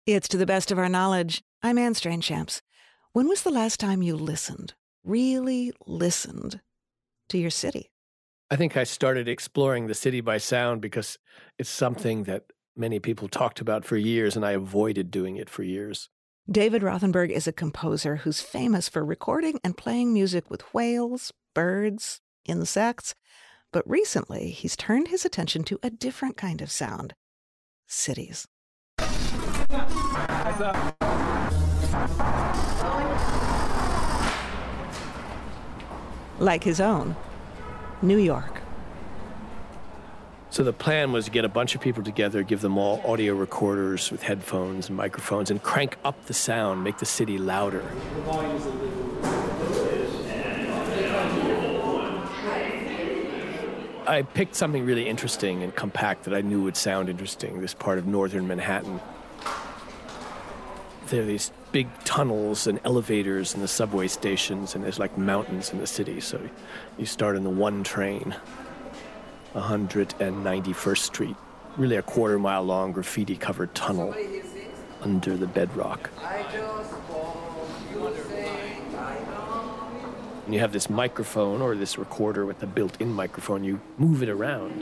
It's To the Best of Our Knowledge. I'm Anne Strangeshamps. When was the last time you listened, really listened, to your city? I think I started exploring the city by sound because it's something that many people talked about for years, and I avoided doing it for years. David Rothenberg is a composer who's famous for recording and playing music with whales, birds, insects. But recently, he's turned his attention to a different kind of sound: cities. Like his own, New York. So the plan was to get a bunch of people together, give them all audio recorders with headphones and microphones, and crank up the sound, make the city louder. I picked something really interesting and compact that I knew would sound interesting, this part of northern Manhattan. There are these big tunnels and elevators in the subway stations, and there's like mountains in the city. So you start in the one train, 191st Street, really a quarter-mile long graffiti-covered tunnel under the bedrock. And you have this microphone or this recorder with a built-in microphone. You move it around.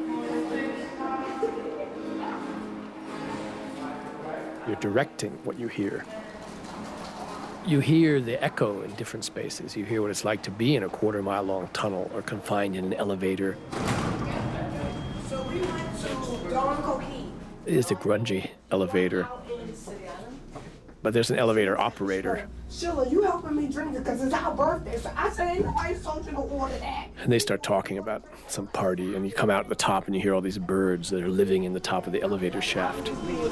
You're directing what you hear. You hear the echo in different spaces. You hear what it's like to be in a quarter-mile-long tunnel or confined in an elevator. So we went to Don Coquille. It is a grungy elevator. But there's an elevator operator. Sheila, you helping me drink it because it's our birthday. So I said, ain't nobody told you to order that. And they start talking about some party, and you come out at the top and you hear all these birds that are living in the top of the elevator shaft.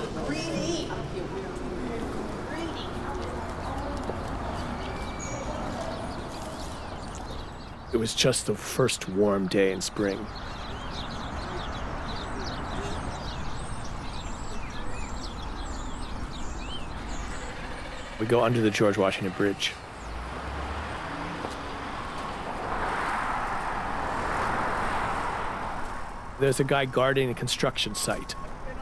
It was just the first warm day in spring. We go under the George Washington Bridge. There's a guy guarding a construction site.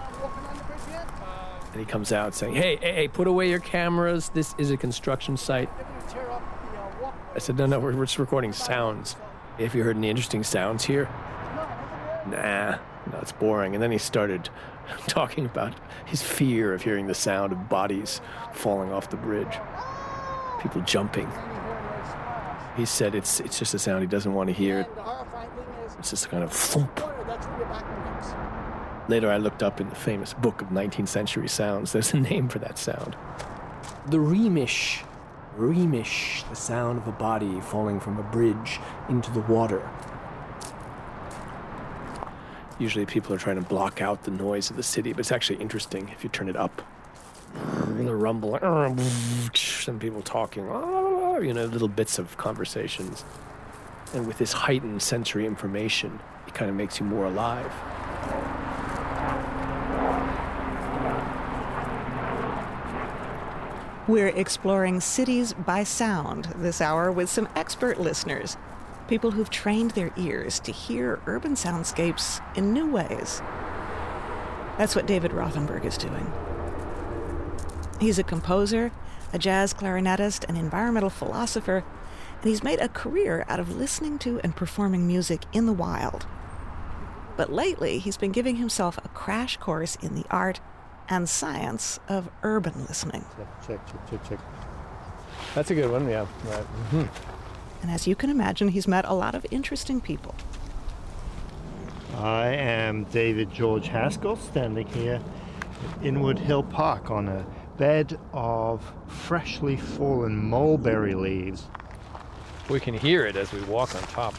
And he comes out saying, hey, put away your cameras. This is a construction site. I said, no, we're just recording sounds. Have you heard any interesting sounds here? Nah, no, it's boring. And then he started talking about his fear of hearing the sound of bodies falling off the bridge, people jumping. He said it's just a sound he doesn't want to hear. It's just a kind of thump. Later I looked up in the famous book of 19th century sounds. There's a name for that sound. The reemish. Reemish, the sound of a body falling from a bridge into the water. Usually people are trying to block out the noise of the city, but it's actually interesting if you turn it up. The rumble, and people talking, little bits of conversations. And with this heightened sensory information, it kind of makes you more alive. We're exploring cities by sound this hour with some expert listeners, people who've trained their ears to hear urban soundscapes in new ways. That's what David Rothenberg is doing. He's a composer, a jazz clarinetist, an environmental philosopher, and he's made a career out of listening to and performing music in the wild. But lately, he's been giving himself a crash course in the art and science of urban listening. Check. That's a good one, yeah. Right. Mm-hmm. And as you can imagine, he's met a lot of interesting people. I am David George Haskell, standing here at Inwood Hill Park on a bed of freshly fallen mulberry leaves. We can hear it as we walk on top.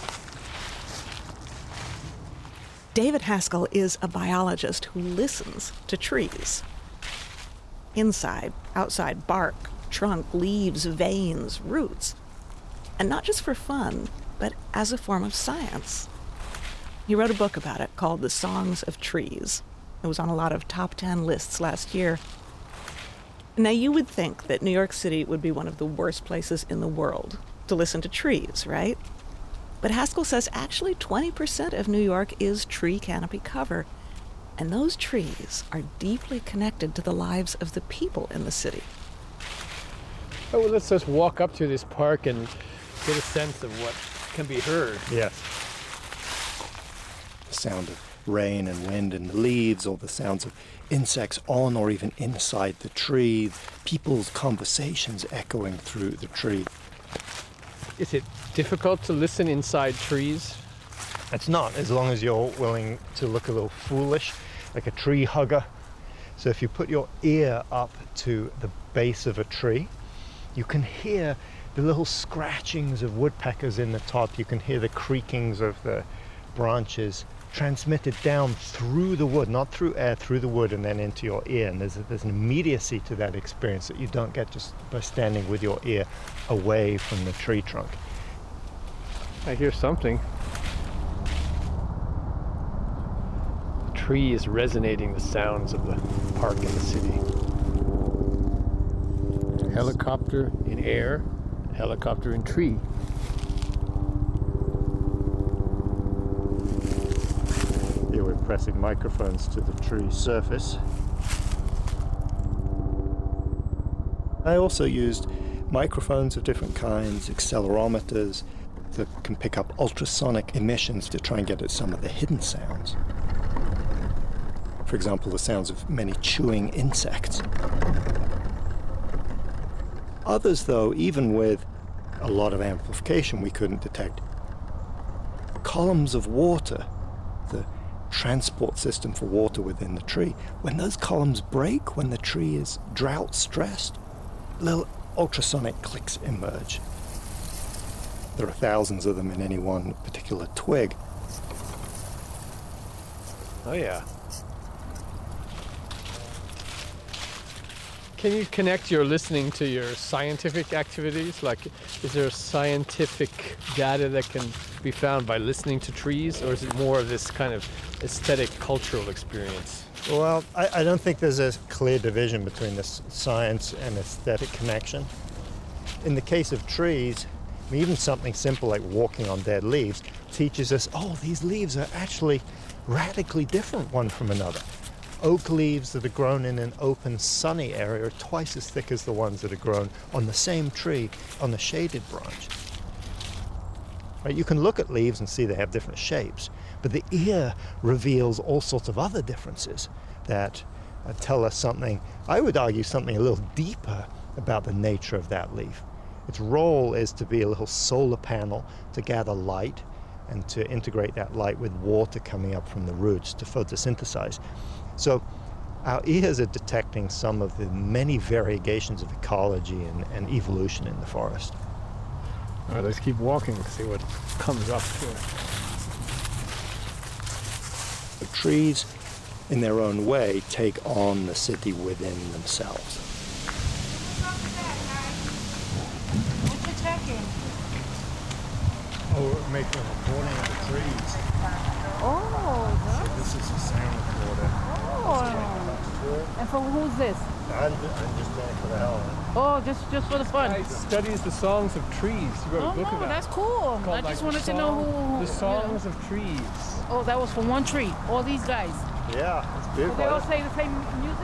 David Haskell is a biologist who listens to trees. Inside, outside, bark, trunk, leaves, veins, roots. And not just for fun, but as a form of science. He wrote a book about it called The Songs of Trees. It was on a lot of top 10 lists last year. Now, you would think that New York City would be one of the worst places in the world to listen to trees, right? But Haskell says actually 20% of New York is tree canopy cover. And those trees are deeply connected to the lives of the people in the city. Oh, well, let's just walk up to this park and get a sense of what can be heard. Yes. The sound of rain and wind in the leaves, or the sounds of insects on or even inside the tree, people's conversations echoing through the tree. Is it difficult to listen inside trees? It's not, as long as you're willing to look a little foolish, like a tree hugger. So if you put your ear up to the base of a tree, you can hear the little scratchings of woodpeckers in the top. You can hear the creakings of the branches transmitted down through the wood, not through air, through the wood and then into your ear. And there's an immediacy to that experience that you don't get just by standing with your ear away from the tree trunk. I hear something. The tree is resonating the sounds of the park and the city. Helicopter in air, helicopter in tree. Here we're pressing microphones to the tree surface. I also used microphones of different kinds, accelerometers that can pick up ultrasonic emissions to try and get at some of the hidden sounds. For example, the sounds of many chewing insects. Others, though, even with a lot of amplification, we couldn't detect. Columns of water, the transport system for water within the tree, when those columns break, when the tree is drought stressed, little ultrasonic clicks emerge. There are thousands of them in any one particular twig. Oh, yeah. Can you connect your listening to your scientific activities? Like, is there scientific data that can be found by listening to trees, or is it more of this kind of aesthetic, cultural experience? Well, I don't think there's a clear division between this science and aesthetic connection. In the case of trees, I mean, even something simple like walking on dead leaves teaches us, oh, these leaves are actually radically different one from another. Oak leaves that are grown in an open, sunny area are twice as thick as the ones that are grown on the same tree on the shaded branch. Right, you can look at leaves and see they have different shapes, but the ear reveals all sorts of other differences that tell us something, I would argue something a little deeper about the nature of that leaf. Its role is to be a little solar panel to gather light and to integrate that light with water coming up from the roots to photosynthesize. So our ears are detecting some of the many variegations of ecology and evolution in the forest. All right, let's keep walking and see what comes up here. The trees, in their own way, take on the city within themselves. What you checking? Oh, we're making a recording of the trees. Oh, So this is a sound recorder. And for who's this? I'm just doing it for the hell of it. Oh, just for the fun. It studies the songs of trees. You wrote a book about That's cool. I just wanted to know who. The songs of trees. Oh, that was for one tree. All these guys. Yeah, it's beautiful. They all say the same music?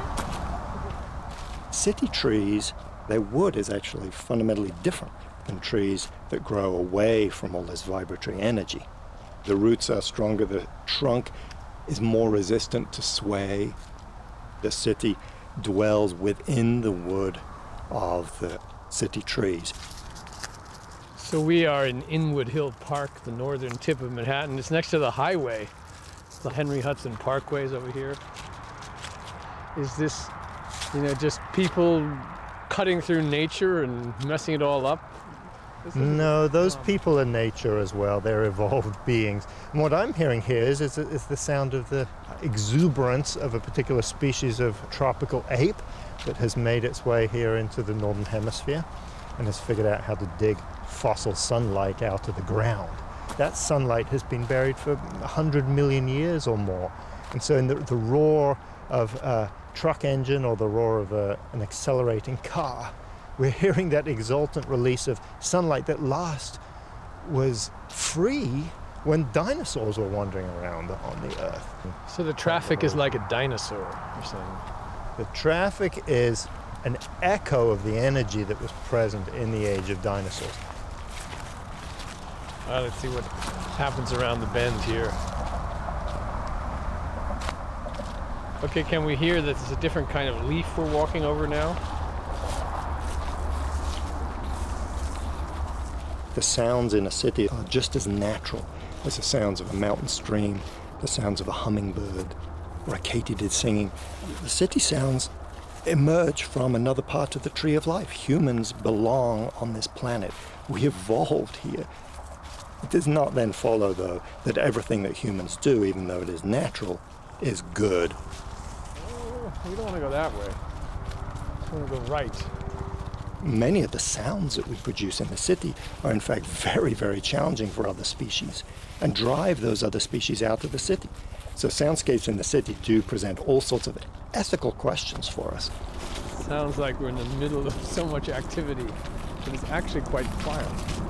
City trees, their wood is actually fundamentally different than trees that grow away from all this vibratory energy. The roots are stronger, the trunk is more resistant to sway. The city dwells within the wood of the city trees. So we are in Inwood Hill Park, the northern tip of Manhattan. It's next to the highway. The Henry Hudson Parkway is over here. Is this, just people cutting through nature and messing it all up? No, those people are nature as well. They're evolved beings. And what I'm hearing here is the sound of the exuberance of a particular species of tropical ape that has made its way here into the northern hemisphere and has figured out how to dig fossil sunlight out of the ground. That sunlight has been buried for 100 million years or more. And so in the roar of a truck engine or the roar of an accelerating car, we're hearing that exultant release of sunlight that last was free when dinosaurs were wandering around on the Earth. So the traffic is like a dinosaur, you're saying? The traffic is an echo of the energy that was present in the age of dinosaurs. Let's see what happens around the bend here. Okay, can we hear that it's a different kind of leaf we're walking over now? The sounds in a city are just as natural as the sounds of a mountain stream, the sounds of a hummingbird, or a katydid singing. The city sounds emerge from another part of the tree of life. Humans belong on this planet. We evolved here. It does not then follow, though, that everything that humans do, even though it is natural, is good. Oh, we don't want to go that way. We want to go right. Many of the sounds that we produce in the city are in fact very, very challenging for other species and drive those other species out of the city. So soundscapes in the city do present all sorts of ethical questions for us. Sounds like we're in the middle of so much activity, but it's actually quite quiet.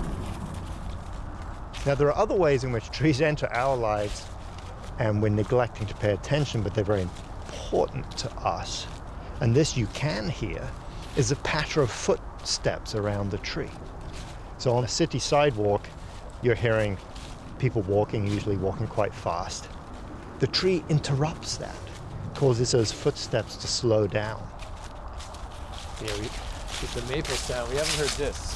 Now, there are other ways in which trees enter our lives and we're neglecting to pay attention, but they're very important to us. And this you can hear is a patter of footsteps around the tree. So on a city sidewalk, you're hearing people walking, usually walking quite fast. The tree interrupts that, causes those footsteps to slow down. Yeah, it's a maple sound. We haven't heard this.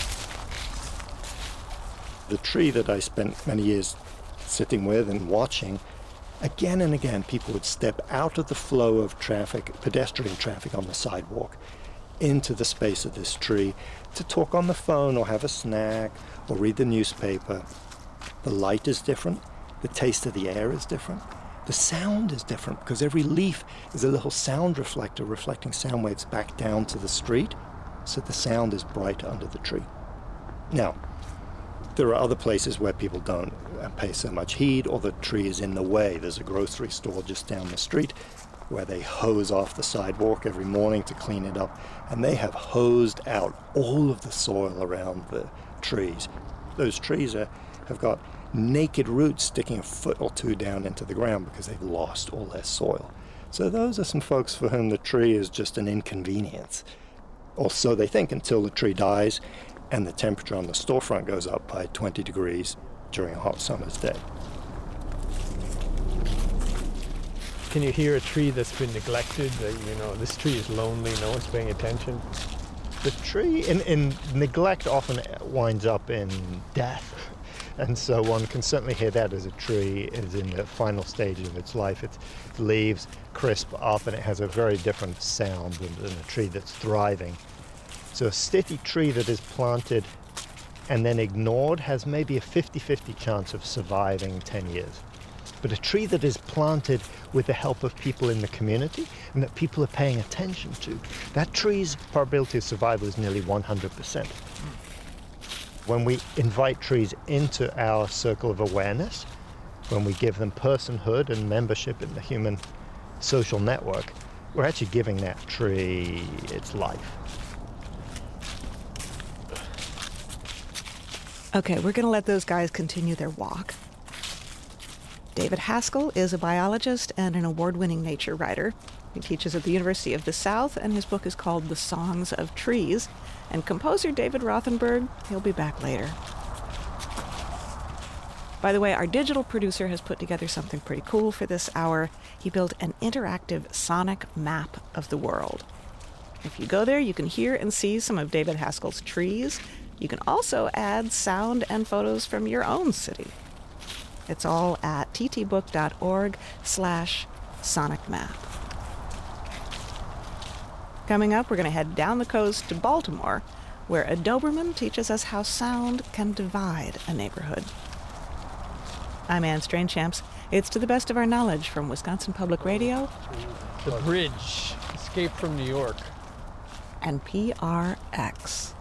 The tree that I spent many years sitting with and watching, again and again people would step out of the flow of traffic, pedestrian traffic on the sidewalk, into the space of this tree to talk on the phone or have a snack or read the newspaper. The light is different. The taste of the air is different. The sound is different because every leaf is a little sound reflector reflecting sound waves back down to the street, so the sound is bright under the tree. Now, there are other places where people don't pay so much heed or the tree is in the way. There's a grocery store just down the street where they hose off the sidewalk every morning to clean it up, and they have hosed out all of the soil around the trees. Those trees have got naked roots sticking a foot or two down into the ground because they've lost all their soil. So those are some folks for whom the tree is just an inconvenience. Or so they think, until the tree dies and the temperature on the storefront goes up by 20 degrees during a hot summer's day. Can you hear a tree that's been neglected? This tree is lonely, no one's paying attention. The tree in neglect often winds up in death. And so one can certainly hear that as a tree is in the final stage of its life. Its leaves crisp up and it has a very different sound than a tree that's thriving. So a steady tree that is planted and then ignored has maybe a 50-50 chance of surviving 10 years. But a tree that is planted with the help of people in the community and that people are paying attention to, that tree's probability of survival is nearly 100%. When we invite trees into our circle of awareness, when we give them personhood and membership in the human social network, we're actually giving that tree its life. Okay, we're going to let those guys continue their walk. David Haskell is a biologist and an award-winning nature writer. He teaches at the University of the South, and his book is called The Songs of Trees. And composer David Rothenberg, he'll be back later. By the way, our digital producer has put together something pretty cool for this hour. He built an interactive sonic map of the world. If you go there, you can hear and see some of David Haskell's trees. You can also add sound and photos from your own city. It's all at ttbook.org/sonicmap. Coming up, we're going to head down the coast to Baltimore, where a Doberman teaches us how sound can divide a neighborhood. I'm Anne Strainchamps. It's To the Best of Our Knowledge from Wisconsin Public Radio. The Bridge, Escape from New York. And PRX.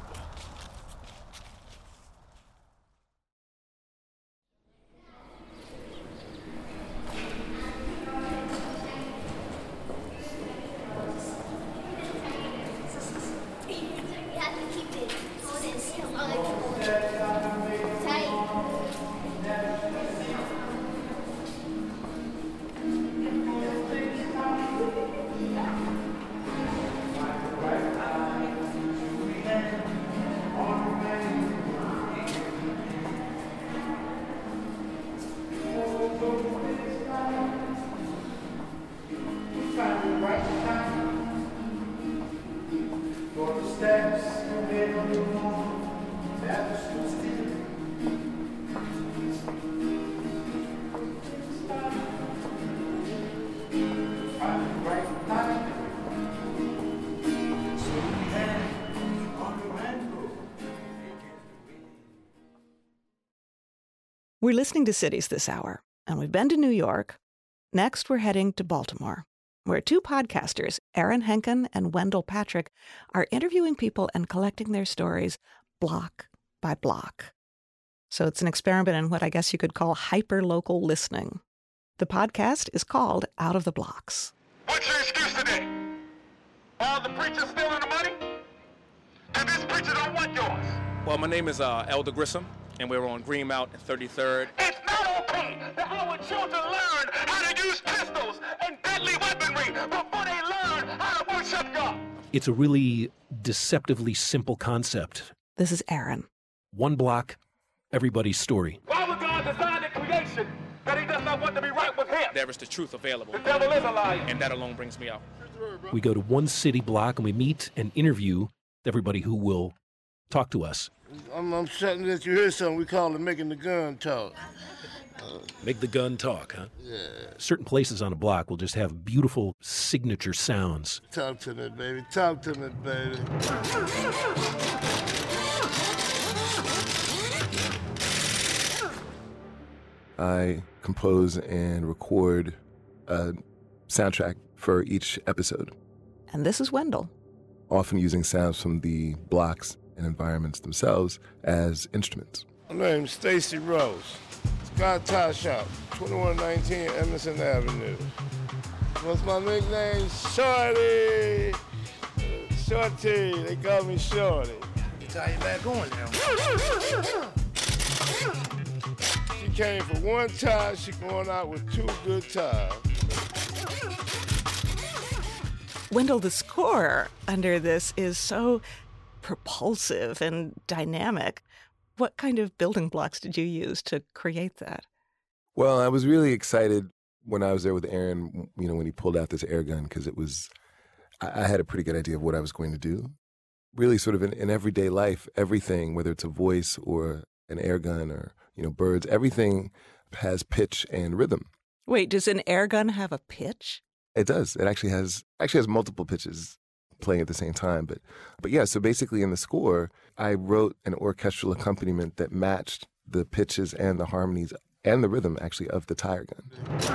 We're listening to Cities this hour, and we've been to New York. Next, we're heading to Baltimore, where two podcasters, Aaron Henkin and Wendell Patrick, are interviewing people and collecting their stories block by block. So it's an experiment in what I guess you could call hyper-local listening. The podcast is called Out of the Blocks. What's your excuse today? All the preachers stealing the money? And this preacher don't want yours. Well, my name is Elder Grissom, and we're on Greenmount and 33rd. It's not okay that our children learn how to use pistols and deadly weaponry before they learn how to worship God. It's a really deceptively simple concept. This is Aaron. One block, everybody's story. Why would God design the creation that he does not want to be right with him? There is the truth available. The devil is a liar. And that alone brings me out. We go to one city block and we meet and interview everybody who will talk to us. I'm certain that you hear something we call it making the gun talk. Make the gun talk, huh? Yeah. Certain places on a block will just have beautiful signature sounds. Talk to me, baby. Talk to me, baby. I compose and record a soundtrack for each episode. And this is Wendell. Often using sounds from the blocks and environments themselves as instruments. My name's Stacy Rose. Scott Tie Shop, 2119 Emerson Avenue. What's my nickname? Shorty! Shorty, they call me Shorty. Tie you back on now. She came for one tie, she going out with two good ties. Wendell, the score under this is so propulsive and dynamic. What kind of building blocks did you use to create that? Well, I was really excited when I was there with Aaron, when he pulled out this air gun, because I had a pretty good idea of what I was going to do. Really sort of in everyday life, everything, whether it's a voice or an air gun or, birds, everything has pitch and rhythm. Wait, does an air gun have a pitch? It does. It actually has multiple pitches playing at the same time. But yeah, so basically in the score, I wrote an orchestral accompaniment that matched the pitches and the harmonies and the rhythm, actually, of the tire gun.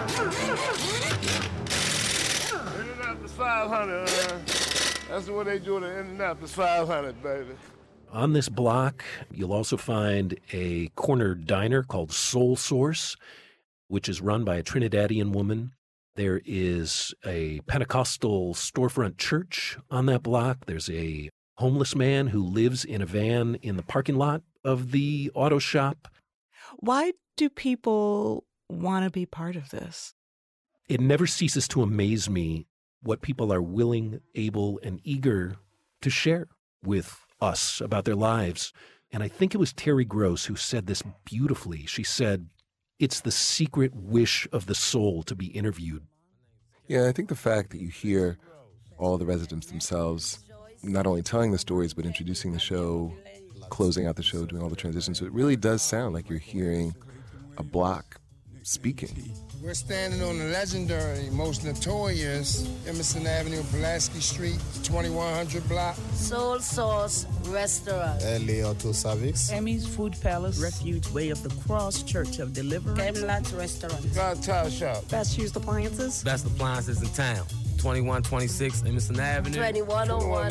Indianapolis 500, That's what they do at Indianapolis 500, baby. On this block, you'll also find a corner diner called Soul Source, which is run by a Trinidadian woman. There is a Pentecostal storefront church on that block. There's a homeless man who lives in a van in the parking lot of the auto shop. Why do people want to be part of this? It never ceases to amaze me what people are willing, able, and eager to share with us about their lives. And I think it was Terry Gross who said this beautifully. She said, "It's the secret wish of the soul to be interviewed." Yeah, I think the fact that you hear all the residents themselves not only telling the stories, but introducing the show, closing out the show, doing all the transitions, so it really does sound like you're hearing a block speaking. We're standing on the legendary, most notorious Emerson Avenue, Pulaski Street, 2100 block. Soul Source Restaurant. Auto Service. Emmy's Food Palace. Refuge Way of the Cross Church of Deliverance. Camelot Restaurant. Scott Tie Shop. Best used appliances. Best appliances in town. 2126 Emerson Avenue. 2101.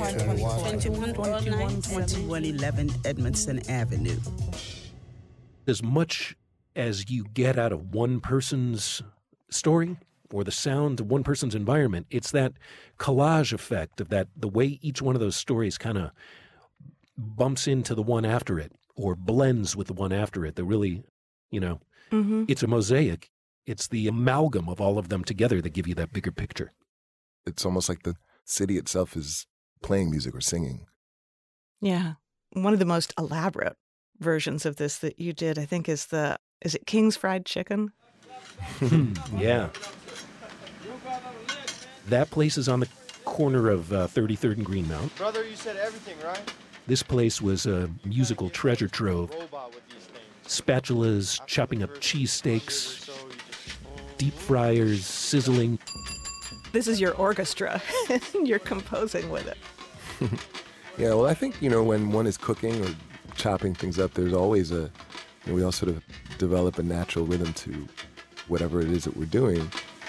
2111 Edmondson Avenue. As much as you get out of one person's story or the sound of one person's environment, it's that collage effect of that, the way each one of those stories kind of bumps into the one after it or blends with the one after it. That really, It's a mosaic. It's the amalgam of all of them together that give you that bigger picture. It's almost like the city itself is playing music or singing. Yeah. One of the most elaborate versions of this that you did, I think, is it King's Fried Chicken? Yeah. That place is on the corner of 33rd and Greenmount. Brother, you said everything, right? This place was a musical treasure trove. Spatulas, chopping up cheesesteaks, deep fryers, sizzling. This is your orchestra, and you're composing with it. Yeah, well, I think, when one is cooking or chopping things up, there's always we all sort of develop a natural rhythm to whatever it is that we're doing.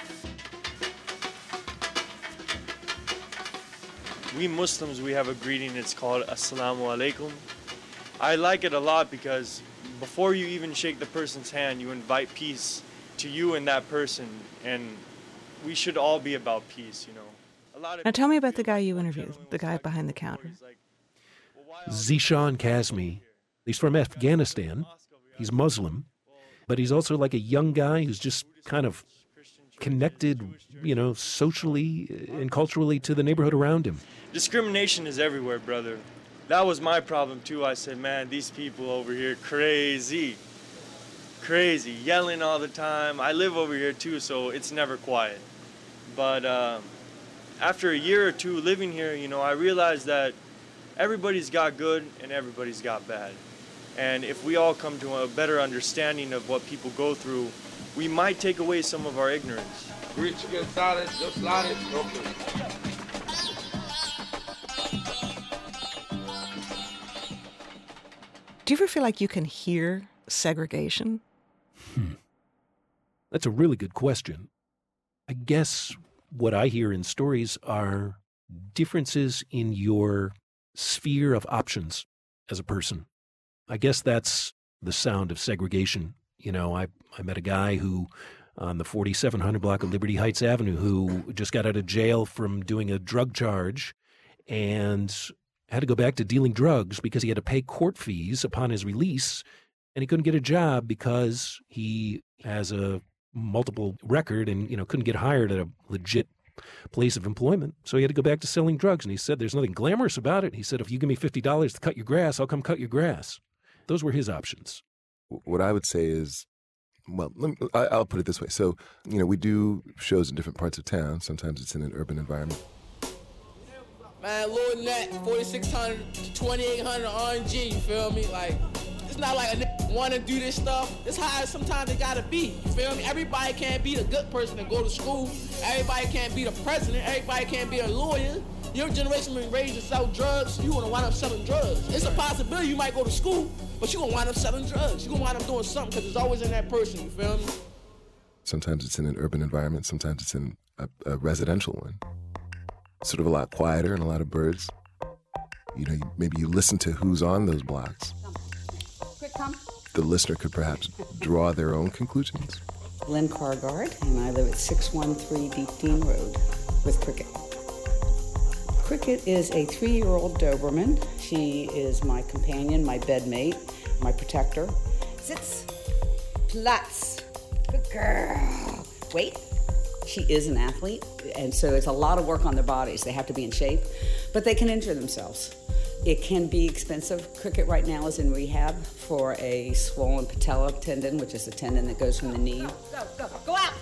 We Muslims, we have a greeting, it's called Assalamu Alaikum. I like it a lot because before you even shake the person's hand, you invite peace to you and that person, and we should all be about peace, Now tell me about the guy you interviewed, the guy behind the counter. Zishan Kazmi. He's from Afghanistan. He's Muslim, but he's also like a young guy who's just kind of connected, socially and culturally to the neighborhood around him. Discrimination is everywhere, brother. That was my problem too. I said, man, these people over here crazy, yelling all the time. I live over here too, so it's never quiet. But after a year or two living here, I realized that everybody's got good and everybody's got bad. And if we all come to a better understanding of what people go through, we might take away some of our ignorance. Rich get started, just slide it, okay. Do you ever feel like you can hear segregation? That's a really good question. I guess what I hear in stories are differences in your sphere of options as a person. I guess that's the sound of segregation. I met a guy who, on the 4700 block of Liberty Heights Avenue, who just got out of jail from doing a drug charge and had to go back to dealing drugs because he had to pay court fees upon his release, and he couldn't get a job because he has a multiple record and, couldn't get hired at a legit place of employment. So he had to go back to selling drugs. And he said, there's nothing glamorous about it. He said, if you give me $50 to cut your grass, I'll come cut your grass. Those were his options. What I would say is, I'll put it this way. So, we do shows in different parts of town. Sometimes it's in an urban environment. Man, Lord Nat, 4600 to 2800 RNG, you feel me? Like, it's not like a nigga want to do this stuff. It's how sometimes it gotta be, you feel me? Everybody can't be the good person and go to school. Everybody can't be the president. Everybody can't be a lawyer. Your generation been raised to sell drugs, so you want to wind up selling drugs. It's a possibility you might go to school, but you're going to wind up selling drugs. You're going to wind up doing something because it's always in that person, you feel me? Sometimes it's in an urban environment. Sometimes it's in a residential one. Sort of a lot quieter and a lot of birds. Maybe you listen to who's on those blocks. Quick, come. The listener could perhaps draw their own conclusions. Lynn Cargard, and I live at 613 Deep Dean Road with Cricket. Cricket is a 3-year-old Doberman. She is my companion, my bedmate, my protector. Sits. Platz. Good girl. Wait. She is an athlete, and so it's a lot of work on their bodies. They have to be in shape, but they can injure themselves. It can be expensive. Cricket right now is in rehab for a swollen patella tendon, which is a tendon that goes from the knee. Go out.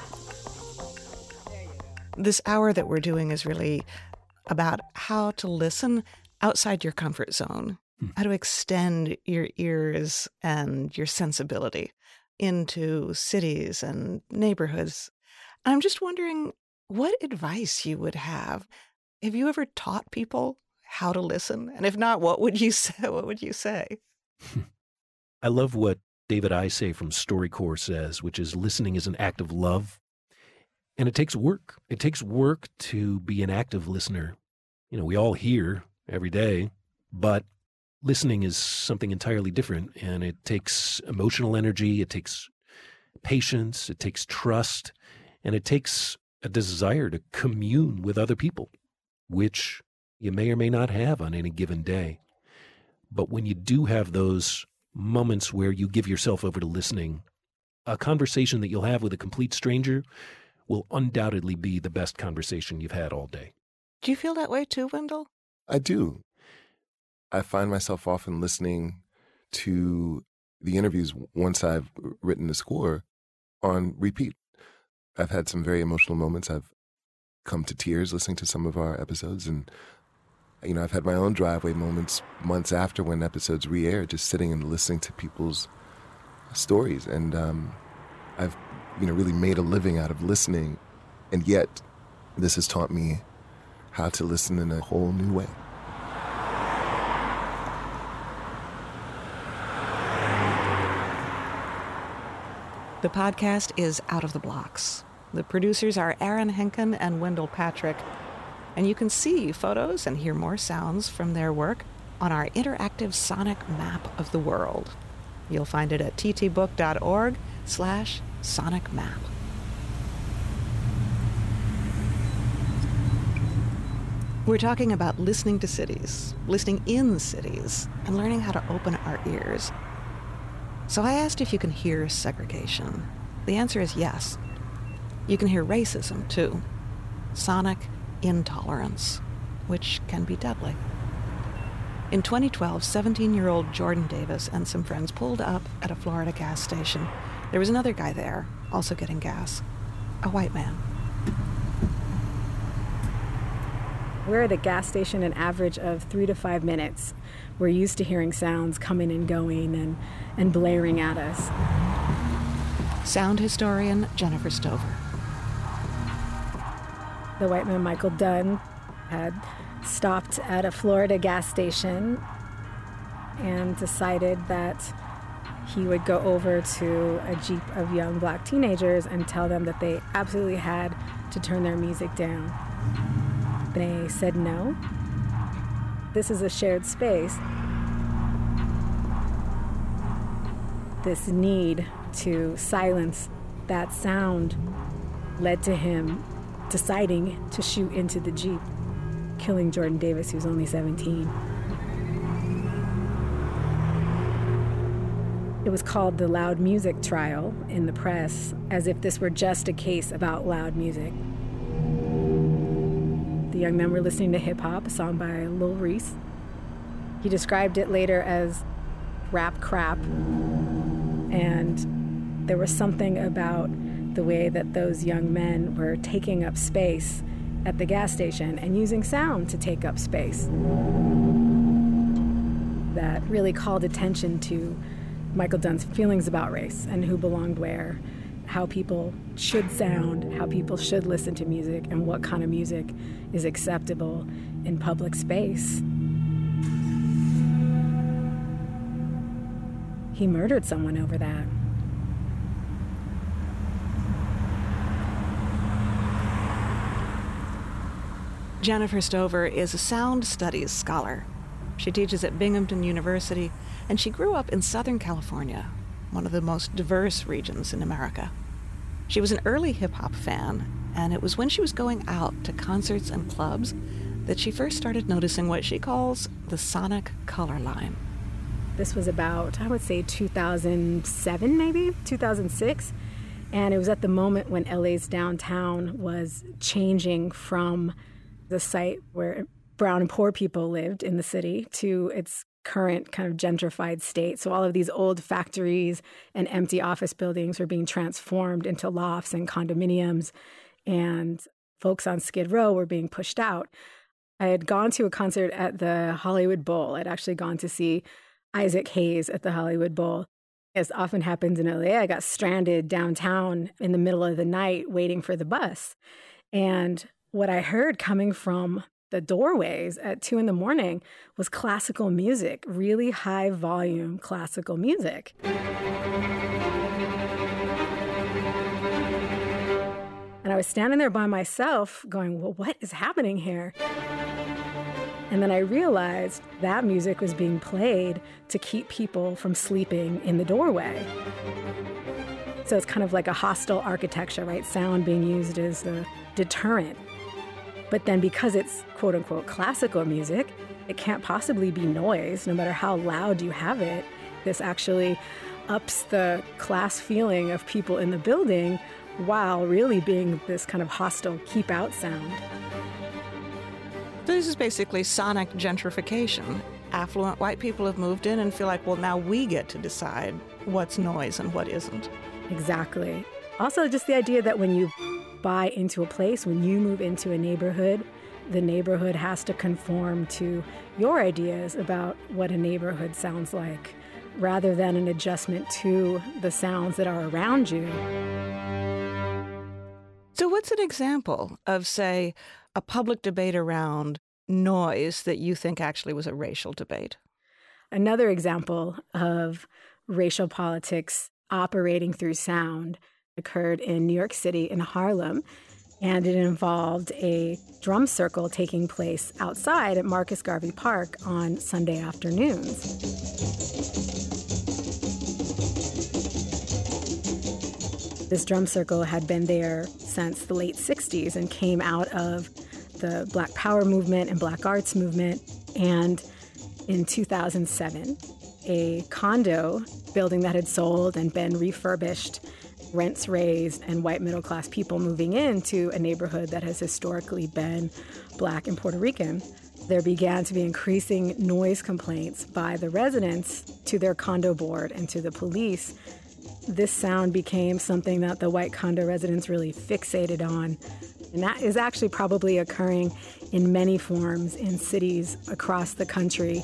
This hour that we're doing is really about how to listen outside your comfort zone, how to extend your ears and your sensibility into cities and neighborhoods. And I'm just wondering what advice you would have. Have you ever taught people how to listen? And if not, what would you say? I love what David Isay from StoryCorps says, which is listening is an act of love. And it takes work. It takes work to be an active listener. We all hear every day, but listening is something entirely different. And it takes emotional energy. It takes patience. It takes trust. And it takes a desire to commune with other people, which you may or may not have on any given day. But when you do have those moments where you give yourself over to listening, a conversation that you'll have with a complete stranger will undoubtedly be the best conversation you've had all day. Do you feel that way too, Wendell? I do. I find myself often listening to the interviews once I've written the score on repeat. I've had some very emotional moments. I've come to tears listening to some of our episodes. And, you know, I've had my own driveway moments months after when episodes re-aired, just sitting and listening to people's stories. And I've, you know, really made a living out of listening. And yet, this has taught me how to listen in a whole new way. The podcast is Out of the Blocks. The producers are Aaron Henkin and Wendell Patrick, and you can see photos and hear more sounds from their work on our interactive sonic map of the world. You'll find it at ttbook.org/sonic map. We're talking about listening to cities, listening in cities, and learning how to open our ears. So I asked if you can hear segregation. The answer is yes. You can hear racism, too. Sonic intolerance, which can be deadly. In 2012, 17-year-old Jordan Davis and some friends pulled up at a Florida gas station. There was another guy there, also getting gas, a white man. We're at a gas station an average of 3 to 5 minutes. We're used to hearing sounds coming and going and blaring at us. Sound historian Jennifer Stover. The white man, Michael Dunn, had stopped at a Florida gas station and decided that he would go over to a Jeep of young black teenagers and tell them that they absolutely had to turn their music down. They said no. This is a shared space. This need to silence that sound led to him deciding to shoot into the Jeep, killing Jordan Davis, who's only 17. It was called the loud music trial in the press, as if this were just a case about loud music. The young men were listening to hip-hop, a song by Lil Reese. He described it later as rap crap, and there was something about the way that those young men were taking up space at the gas station and using sound to take up space that really called attention to Michael Dunn's feelings about race and who belonged where, how people should sound, how people should listen to music, and what kind of music is acceptable in public space. He murdered someone over that. Jennifer Stover is a sound studies scholar. She teaches at Binghamton University, and she grew up in Southern California, one of the most diverse regions in America. She was an early hip-hop fan, and it was when she was going out to concerts and clubs that she first started noticing what she calls the sonic color line. This was about, I would say, 2007, maybe, 2006. And it was at the moment when LA's downtown was changing from the site where brown and poor people lived in the city to its current kind of gentrified state. So all of these old factories and empty office buildings were being transformed into lofts and condominiums, and folks on Skid Row were being pushed out. I had gone to a concert at the Hollywood Bowl. I'd actually gone to see Isaac Hayes at the Hollywood Bowl. As often happens in LA, I got stranded downtown in the middle of the night waiting for the bus. And what I heard coming from the doorways at 2 a.m. was classical music, really high volume classical music. And I was standing there by myself going, well, what is happening here? And then I realized that music was being played to keep people from sleeping in the doorway. So it's kind of like a hostile architecture, right? Sound being used as a deterrent. But then because it's quote unquote classical music, it can't possibly be noise, no matter how loud you have it. This actually ups the class feeling of people in the building while really being this kind of hostile keep out sound. This is basically sonic gentrification. Affluent white people have moved in and feel like, well, now we get to decide what's noise and what isn't. Exactly. Also, just the idea that when you buy into a place, when you move into a neighborhood, the neighborhood has to conform to your ideas about what a neighborhood sounds like, rather than an adjustment to the sounds that are around you. So what's an example of, say, a public debate around noise that you think actually was a racial debate? Another example of racial politics operating through sound occurred in New York City in Harlem, and it involved a drum circle taking place outside at Marcus Garvey Park on Sunday afternoons. This drum circle had been there since the late 60s and came out of the Black Power movement and Black Arts movement. And in 2007, a condo building that had sold and been refurbished, rents raised, and white middle-class people moving into a neighborhood that has historically been Black and Puerto Rican, there began to be increasing noise complaints by the residents to their condo board and to the police. This sound became something that the white condo residents really fixated on. And that is actually probably occurring in many forms in cities across the country.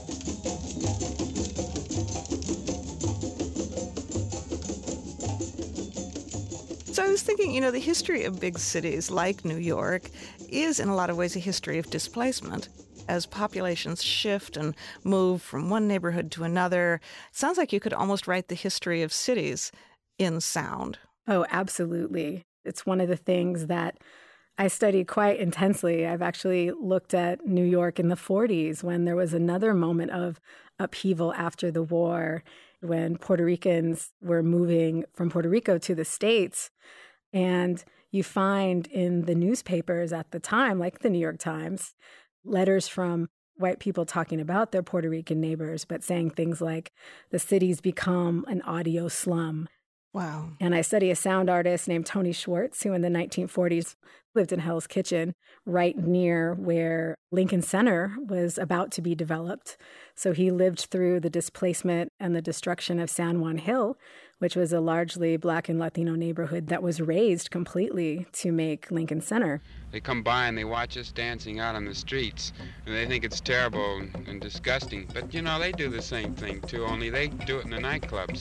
So I was thinking, the history of big cities like New York is in a lot of ways a history of displacement. As populations shift and move from one neighborhood to another, it sounds like you could almost write the history of cities in sound. Oh, absolutely. It's one of the things that I study quite intensely. I've actually looked at New York in the 40s when there was another moment of upheaval after the war, when Puerto Ricans were moving from Puerto Rico to the States. And you find in the newspapers at the time, like the New York Times, letters from white people talking about their Puerto Rican neighbors, but saying things like, the city's become an audio slum. Wow. And I study a sound artist named Tony Schwartz, who in the 1940s lived in Hell's Kitchen, right near where Lincoln Center was about to be developed. So he lived through the displacement and the destruction of San Juan Hill, which was a largely Black and Latino neighborhood that was razed completely to make Lincoln Center. They come by and they watch us dancing out on the streets, and they think it's terrible and disgusting. But, they do the same thing, too, only they do it in the nightclubs.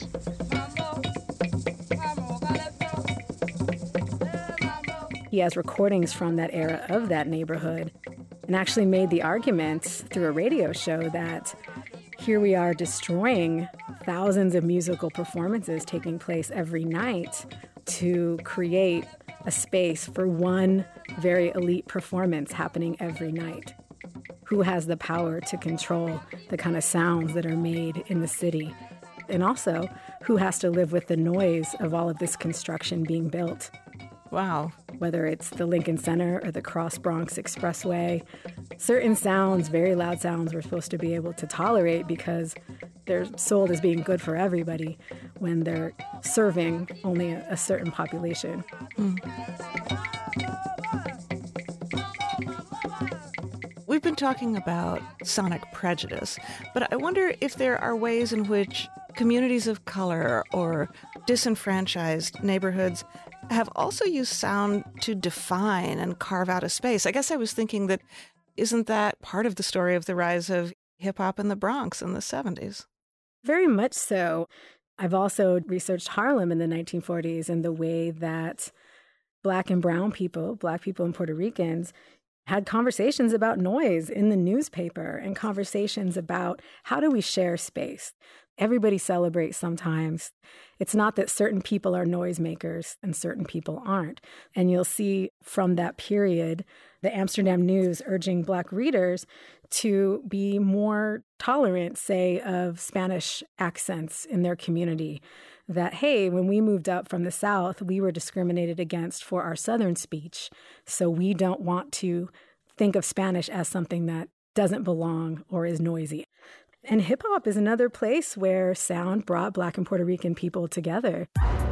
He has recordings from that era of that neighborhood and actually made the argument through a radio show that here we are destroying thousands of musical performances taking place every night to create a space for one very elite performance happening every night. Who has the power to control the kind of sounds that are made in the city? And also, who has to live with the noise of all of this construction being built? Wow. Whether it's the Lincoln Center or the Cross Bronx Expressway, certain sounds, very loud sounds, we're supposed to be able to tolerate because they're sold as being good for everybody when they're serving only a certain population. We've been talking about sonic prejudice, but I wonder if there are ways in which communities of color or disenfranchised neighborhoods have also used sound to define and carve out a space. I guess I was thinking that isn't that part of the story of the rise of hip-hop in the Bronx in the 70s? Very much so. I've also researched Harlem in the 1940s and the way that Black and brown people, Black people and Puerto Ricans, had conversations about noise in the newspaper and conversations about how do we share space. Everybody celebrates sometimes. It's not that certain people are noisemakers and certain people aren't. And you'll see from that period, the Amsterdam News urging Black readers to be more tolerant, say, of Spanish accents in their community. That, hey, when we moved up from the South, we were discriminated against for our Southern speech. So we don't want to think of Spanish as something that doesn't belong or is noisy. And hip-hop is another place where sound brought Black and Puerto Rican people together.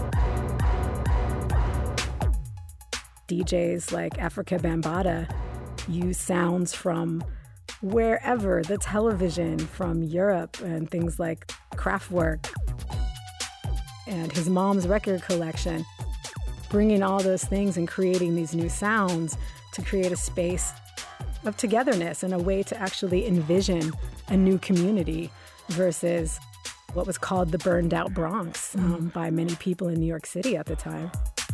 DJs like Africa Bambaataa use sounds from wherever, the television, from Europe, and things like Kraftwerk and his mom's record collection. bringing all those things and creating these new sounds to create a space of togetherness and a way to actually envision a new community versus what was called the burned out Bronx by many people in New York City at the time.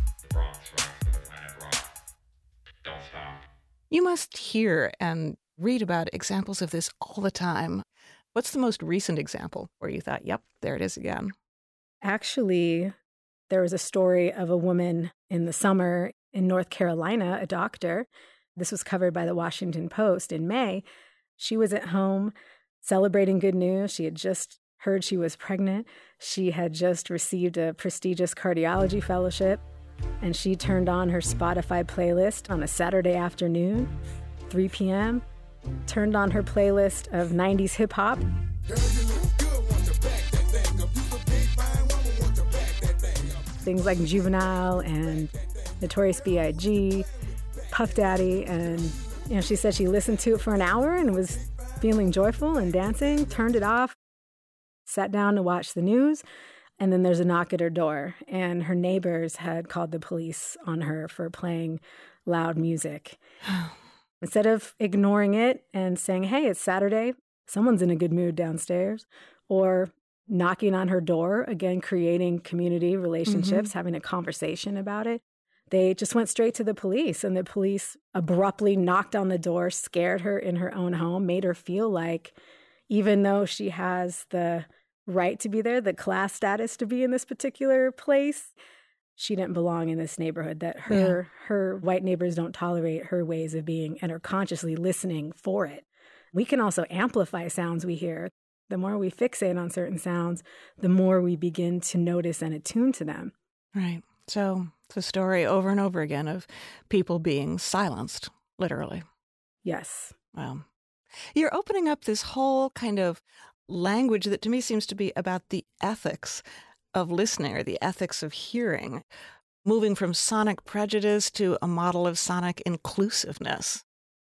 You must hear and read about examples of this all the time. What's the most recent example where you thought, yep, there it is again? Actually, there was a story of a woman in the summer in North Carolina, a doctor. This was covered by the Washington Post in May. She was at home celebrating good news. She had just heard she was pregnant. She had just received a prestigious cardiology fellowship, and she turned on her Spotify playlist on a Saturday afternoon, 3 p.m., turned on her playlist of 90s hip hop. Things like Juvenile and Notorious B.I.G., Puff Daddy, and she said she listened to it for an hour and was feeling joyful and dancing, turned it off, sat down to watch the news, and then there's a knock at her door, and her neighbors had called the police on her for playing loud music. Instead of ignoring it and saying, hey, it's Saturday, someone's in a good mood downstairs, or knocking on her door, again, creating community relationships, having a conversation about it, they just went straight to the police, and the police abruptly knocked on the door, scared her in her own home, made her feel like even though she has the right to be there, the class status to be in this particular place, she didn't belong in this neighborhood, that her white neighbors don't tolerate her ways of being and are consciously listening for it. We can also amplify sounds we hear. The more we fixate on certain sounds, the more we begin to notice and attune to them. Right. So it's a story over and over again of people being silenced, literally. Yes. Wow. You're opening up this whole kind of language that to me seems to be about the ethics of listening, or the ethics of hearing, moving from sonic prejudice to a model of sonic inclusiveness.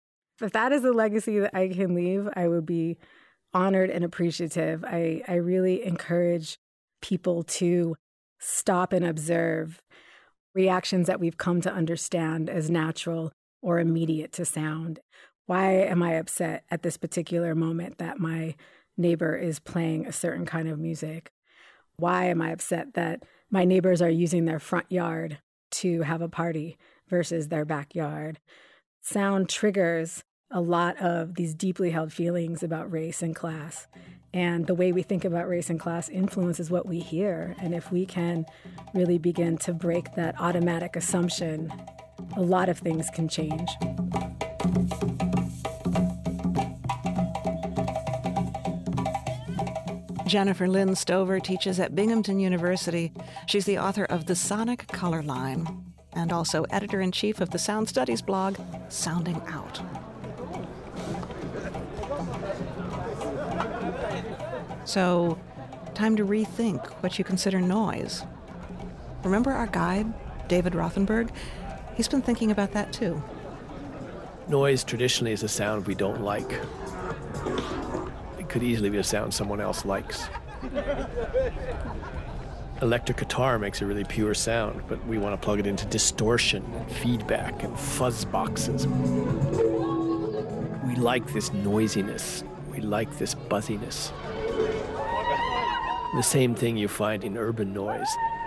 If that is a legacy that I can leave, I would be honored and appreciative. I really encourage people to stop and observe reactions that we've come to understand as natural or immediate to sound. Why am I upset at this particular moment that my neighbor is playing a certain kind of music? Why am I upset that my neighbors are using their front yard to have a party versus their backyard? Sound triggers a lot of these deeply held feelings about race and class. And the way we think about race and class influences what we hear. And if we can really begin to break that automatic assumption, a lot of things can change. Jennifer Lynn Stover teaches at Binghamton University. She's the author of The Sonic Color Line and also editor-in-chief of the sound studies blog, Sounding Out. So, time to rethink what you consider noise. Remember our guide, David Rothenberg? He's been thinking about that too. Noise traditionally is a sound we don't like. It could easily be a sound someone else likes. Electric guitar makes a really pure sound, but we want to plug it into distortion and feedback and fuzz boxes. We like this noisiness. We like this buzziness. The same thing you find in urban noise.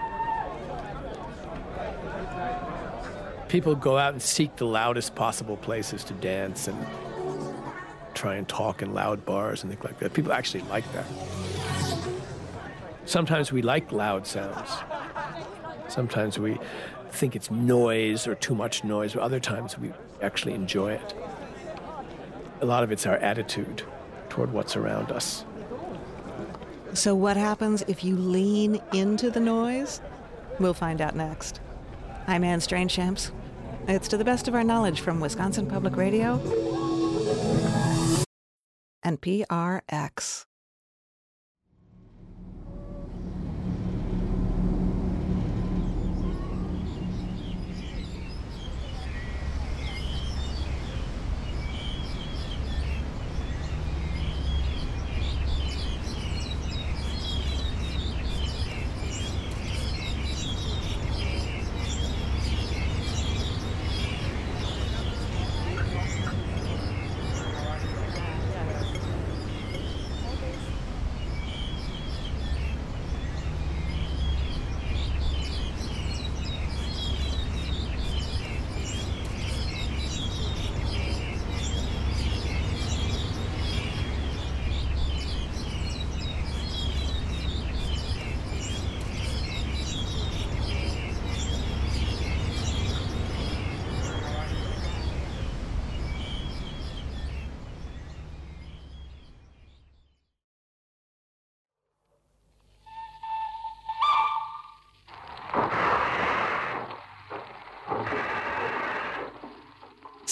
People go out and seek the loudest possible places to dance and try and talk in loud bars and things like that. People actually like that. Sometimes we like loud sounds. Sometimes we think it's noise or too much noise, but other times we actually enjoy it. A lot of it's our attitude toward what's around us. So what happens if you lean into the noise? We'll find out next. I'm Anne Strange-Shamps. It's To the Best of Our Knowledge from Wisconsin Public Radio and PRX.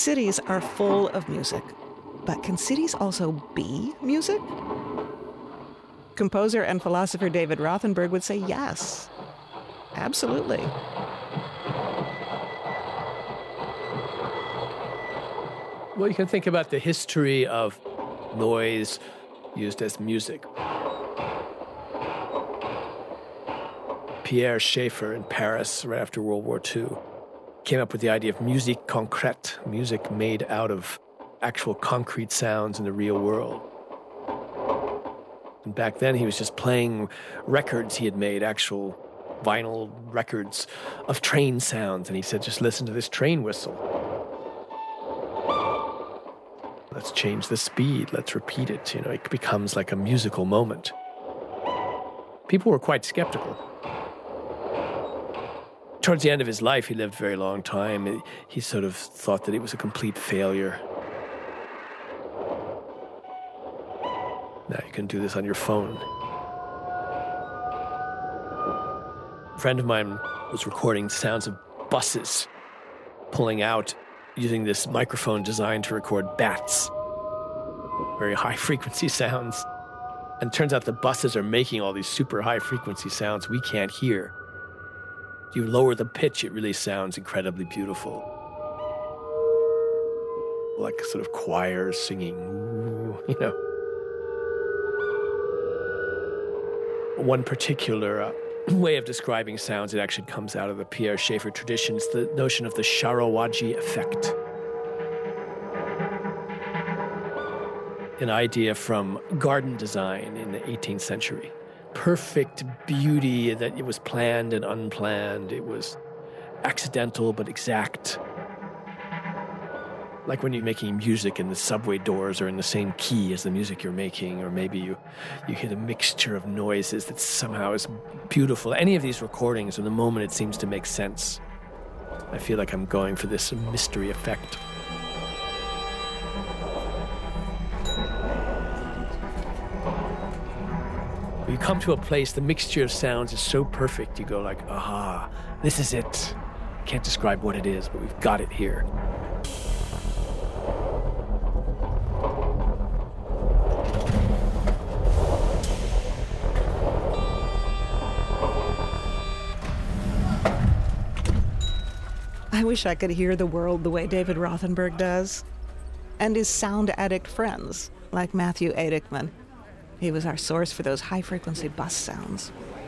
Cities are full of music, but can cities also be music? Composer and philosopher David Rothenberg would say yes, absolutely. Well, you can think about the history of noise used as music. Pierre Schaeffer in Paris, right after World War II, came up with the idea of musique concrète, music made out of actual concrete sounds in the real world. And back then, he was just playing records he had made, actual vinyl records of train sounds. And he said, just listen to this train whistle. Let's change the speed. Let's repeat it. You know, it becomes like a musical moment. People were quite skeptical. Towards the end of his life, he lived a very long time. He sort of thought that it was a complete failure. Now you can do this on your phone. A friend of mine was recording sounds of buses pulling out using this microphone designed to record bats. Very high-frequency sounds. And it turns out the buses are making all these super high-frequency sounds we can't hear. You lower the pitch, it really sounds incredibly beautiful. Like sort of choirs singing, you know. One particular way of describing sounds, it actually comes out of the Pierre Schaeffer tradition. It's the notion of the Sharawagi effect. An idea from garden design in the 18th century. Perfect beauty, that it was planned and unplanned. It was accidental but exact. Like when you're making music and the subway doors are in the same key as the music you're making, or maybe you hear the mixture of noises that somehow is beautiful. Any of these recordings, in the moment it seems to make sense. I feel like I'm going for this mystery effect. You come to a place, the mixture of sounds is so perfect, you go like, aha, this is it. Can't describe what it is, but we've got it here. I wish I could hear the world the way David Rothenberg does. And his sound addict friends, like Matthew Adickman. He was our source for those high-frequency bus sounds.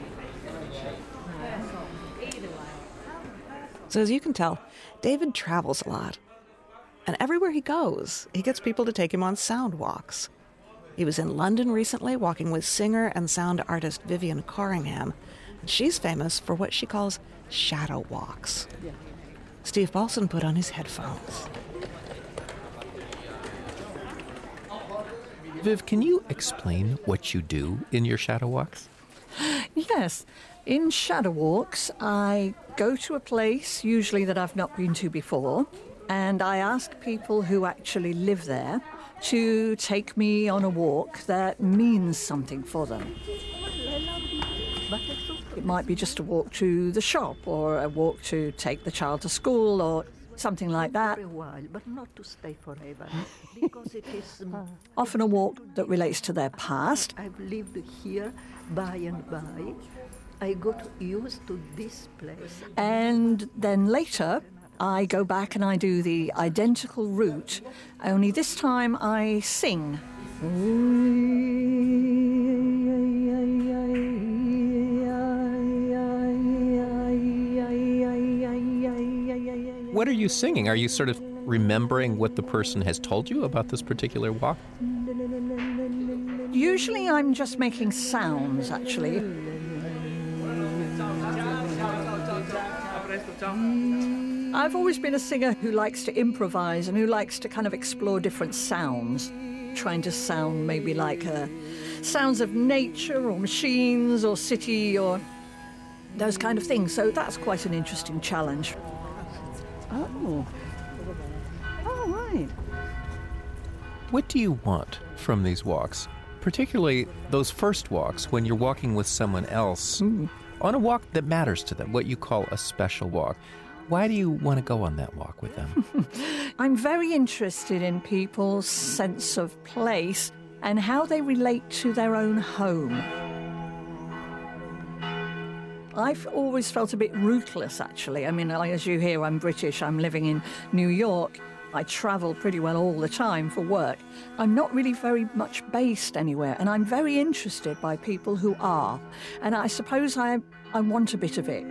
So as you can tell, David travels a lot. And everywhere he goes, he gets people to take him on sound walks. He was in London recently, walking with singer and sound artist Vivian Corringham. And she's famous for what she calls shadow walks. Steve Paulson put on his headphones. Viv, can you explain what you do in your shadow walks? Yes. In shadow walks, I go to a place, usually that I've not been to before, and I ask people who actually live there to take me on a walk that means something for them. It might be just a walk to the shop, or a walk to take the child to school, or something like that. For a while, but not to stay forever, because it is Often a walk that relates to their past. I've lived here by and by. I got used to this place. And then later, I go back and I do the identical route, only this time I sing. What are you singing? Are you sort of remembering what the person has told you about this particular walk? Usually I'm just making sounds, actually. I've always been a singer who likes to improvise and who likes to kind of explore different sounds, trying to sound maybe like sounds of nature or machines or city or those kind of things. So that's quite an interesting challenge. Oh, right. What do you want from these walks? Particularly those first walks when you're walking with someone else on a walk that matters to them, what you call a special walk. Why do you want to go on that walk with them? I'm very interested in people's sense of place and how they relate to their own home. I've always felt a bit rootless, actually. I mean, as you hear, I'm British. I'm living in New York. I travel pretty well all the time for work. I'm not really very much based anywhere, and I'm very interested by people who are. And I suppose I want a bit of it.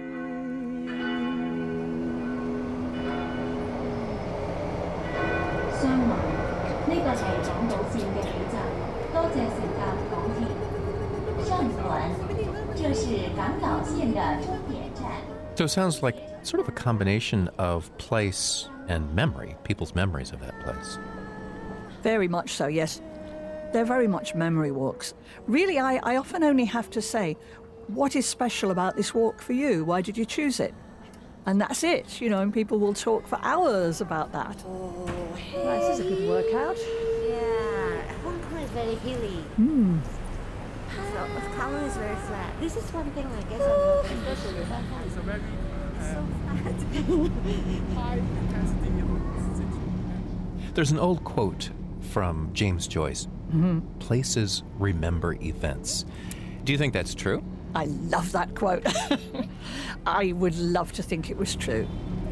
So it sounds like sort of a combination of place and memory, people's memories of that place. Very much so, yes. They're very much memory walks. Really, I often only have to say, what is special about this walk for you? Why did you choose it? And that's it, you know, and people will talk for hours about that. Oh, hey. Well, this is a good workout. Yeah, Hong Kong is very hilly. So Kowloon is very flat. This is one thing I guess I'm not especially about Hong Kong. It's so flat. High intensity. There's an old quote from James Joyce. Places remember events. Do you think that's true? I love that quote. I would love to think it was true.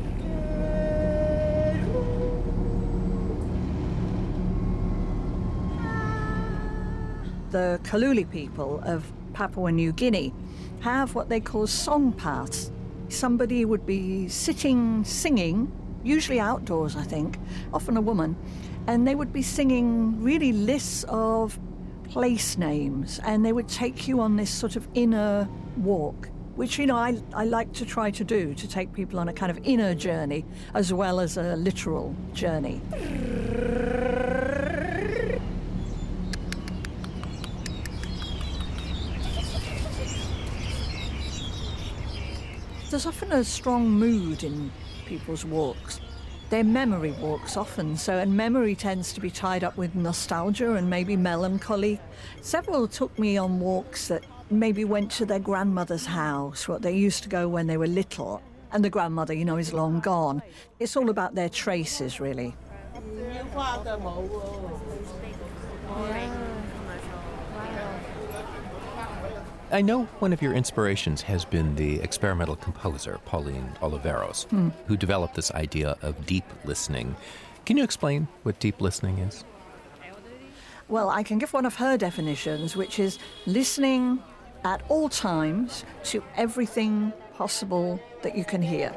The Kaluli people of Papua New Guinea have what they call song paths. Somebody would be sitting, singing, usually outdoors, I think, often a woman, and they would be singing really lists of place names, and they would take you on this sort of inner walk, which, you know, I like to try to do, to take people on a kind of inner journey as well as a literal journey. There's often a strong mood in people's walks. They're memory walks often, and memory tends to be tied up with nostalgia and maybe melancholy. Several took me on walks that maybe went to their grandmother's house, what they used to go when they were little, and the grandmother, you know, is long gone. It's all about their traces, really. I know one of your inspirations has been the experimental composer, Pauline Oliveros, who developed this idea of deep listening. Can you explain what deep listening is? Well, I can give one of her definitions, which is listening at all times to everything possible that you can hear.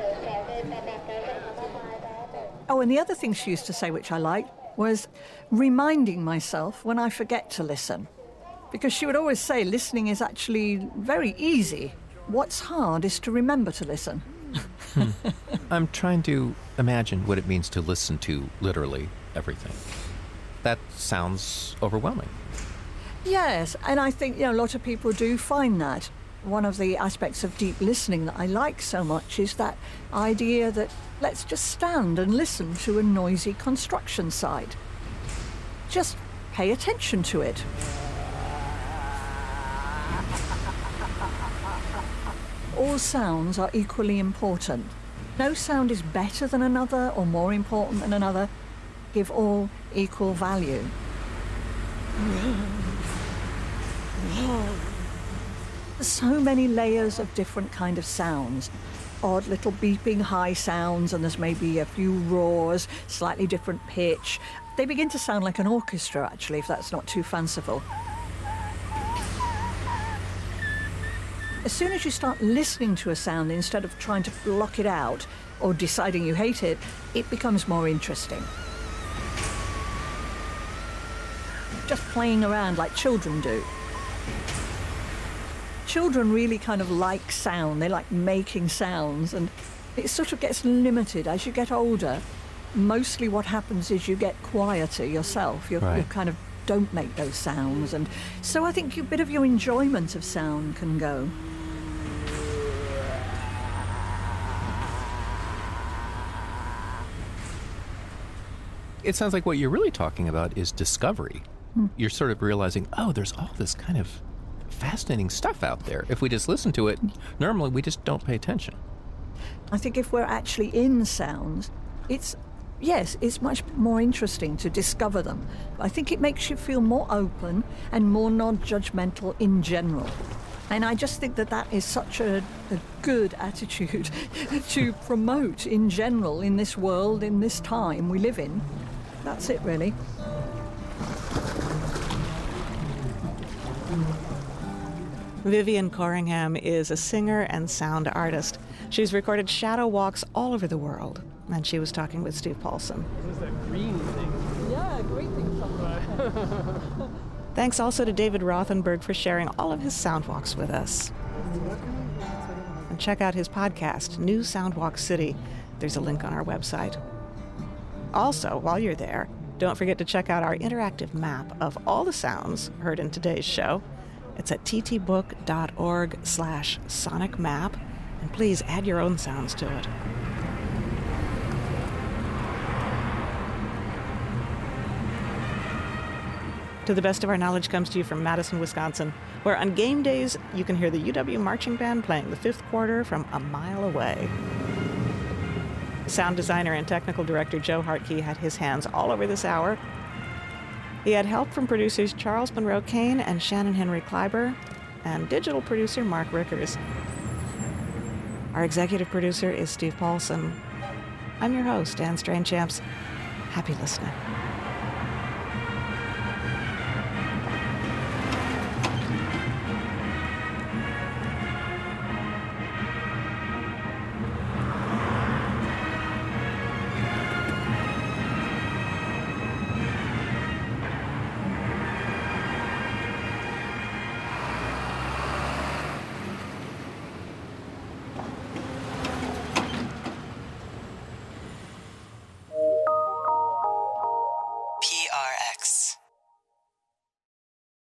Oh, and the other thing she used to say, which I liked, was reminding myself when I forget to listen. Because she would always say listening is actually very easy. What's hard is to remember to listen. I'm trying to imagine what it means to listen to literally everything. That sounds overwhelming. Yes, and I think, you know, a lot of people do find that. One of the aspects of deep listening that I like so much is that idea that let's just stand and listen to a noisy construction site. Just pay attention to it. All sounds are equally important. No sound is better than another or more important than another. Give all equal value. There's so many layers of different kind of sounds. Odd little beeping high sounds, and there's maybe a few roars, slightly different pitch. They begin to sound like an orchestra, actually, if that's not too fanciful. As soon as you start listening to a sound instead of trying to block it out or deciding you hate it, it becomes more interesting. Just playing around like children do. Children really kind of like sound. They like making sounds, and it sort of gets limited as you get older. Mostly what happens is you get quieter yourself. You kind of don't make those sounds, and so I think a bit of your enjoyment of sound can go. It sounds like what you're really talking about is discovery. You're sort of realizing, oh, there's all this kind of fascinating stuff out there. If we just listen to it, normally we just don't pay attention. I think if we're actually in sounds, it's much more interesting to discover them. I think it makes you feel more open and more non-judgmental in general. And I just think that is such a good attitude to promote in general in this world, in this time we live in. That's it, really. Vivian Coringham is a singer and sound artist. She's recorded shadow walks all over the world, and she was talking with Steve Paulson. What is that green thing? Yeah, green thing somewhere. Thanks also to David Rothenberg for sharing all of his soundwalks with us. And check out his podcast, New Soundwalk City. There's a link on our website. Also, while you're there, don't forget to check out our interactive map of all the sounds heard in today's show. It's at ttbook.org/sonic map, and please add your own sounds to it. To the Best of Our Knowledge comes to you from Madison, Wisconsin, where on game days you can hear the UW Marching Band playing the fifth quarter from a mile away. Sound designer and technical director Joe Hartke had his hands all over this hour. He had help from producers Charles Monroe Kane and Shannon Henry Kleiber, and digital producer Mark Rickers. Our executive producer is Steve Paulson. I'm your host, Anne Strainchamps. Happy listening.